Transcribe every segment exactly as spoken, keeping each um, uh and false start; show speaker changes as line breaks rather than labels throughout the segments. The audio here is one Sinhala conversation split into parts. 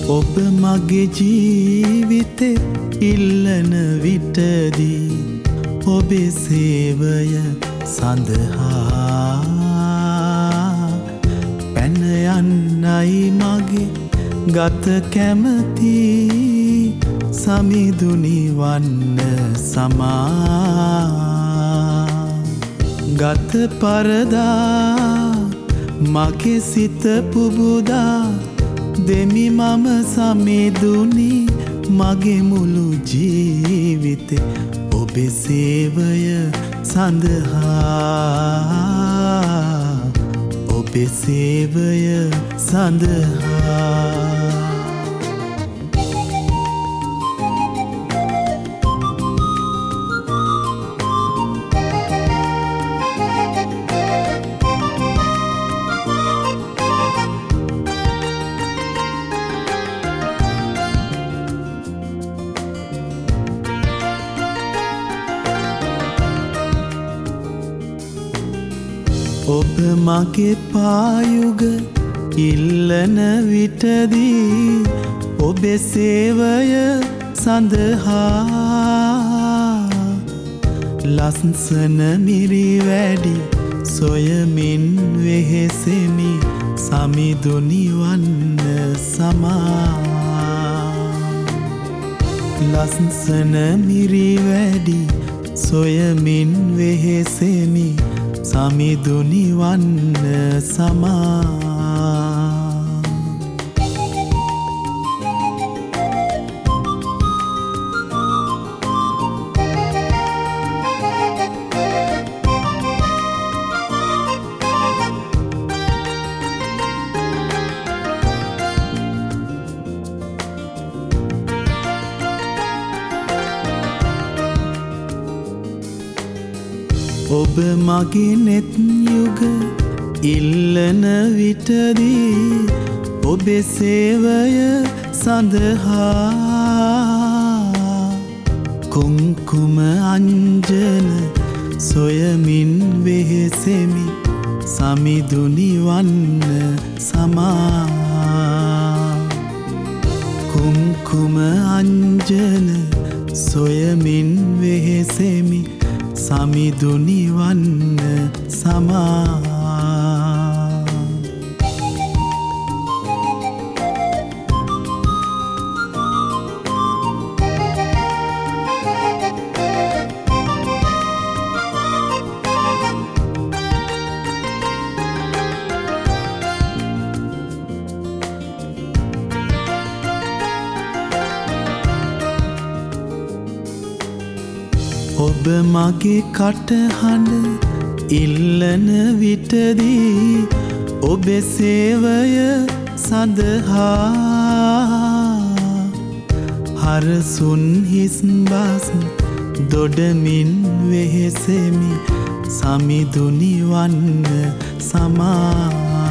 ඔබ මගේ ජීවිතේ ඉල්ලන විටදී ඔබේ සේවය සඳහා පැන යන්නයි මගේ ගත කැමති සමිඳුනි වන්න සමා ගත පරදා මගේ සිත පුබුදා දෙමි මම සමිඳුනි මගේ මුළු ජීවිතේ ඔබේ සේවය සඳහා ඔබේ සේවය සඳහා ඔබ මගේ පායුග ඉල්ලන විටදී ඔබේ සේවය සඳහා ලස්සන මිරි වැඩි සොයමින් වෙහෙසෙමි සමිඳුනි වන්න සමා ලස්සන මිරි වැඩි සොයමින් වෙහෙසෙමි සමිඳුනි වන්න සමා ඔබ මගේ නෙත් යුග ඉල්ලන විටදී ඔබේ සේවය සඳහා කුංකුම අංජන සොයමින් වෙහෙසෙමි සමිඳුනි වන්න සමා කුංකුම අංජන සොයමින් වෙහෙසෙමි සමිඳුනි වන්න සමා ඔබ මගේ කටහඬ ඉල්ලන විටදී ඔබේ සේවය සඳහා හරසුන් හිස් බස් දොඩමින් වෙහෙසෙමි සමිඳුනි වන්න සමා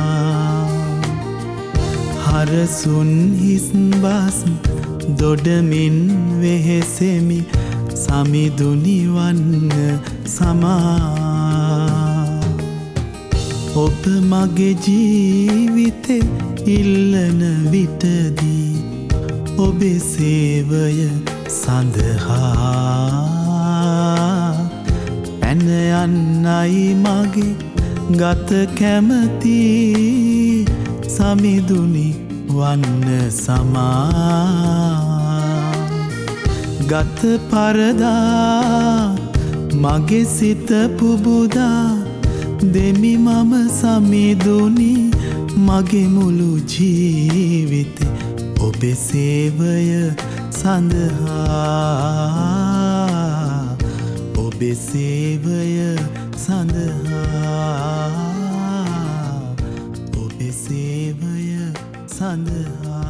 හරසුන් හිස් බස් දොඩමින් වෙහෙසෙමි සමිඳුනි වන්න සමා ඔබ මගේ ජීවිතේ ඉල්ලන විටදී ඔබේ සේවය සඳහා පැන යන්නයි මගේ ගත කැමති සමිඳුනි වන්න සමා ගත පරදා මගේ සිත පුබුදා දෙමි මම සමිඳුනි මගේ මුළු ජීවිතේ ඔබේ සේවය සඳහා ඔබේ සේවය සඳහා ඔබේ සේවය සඳහා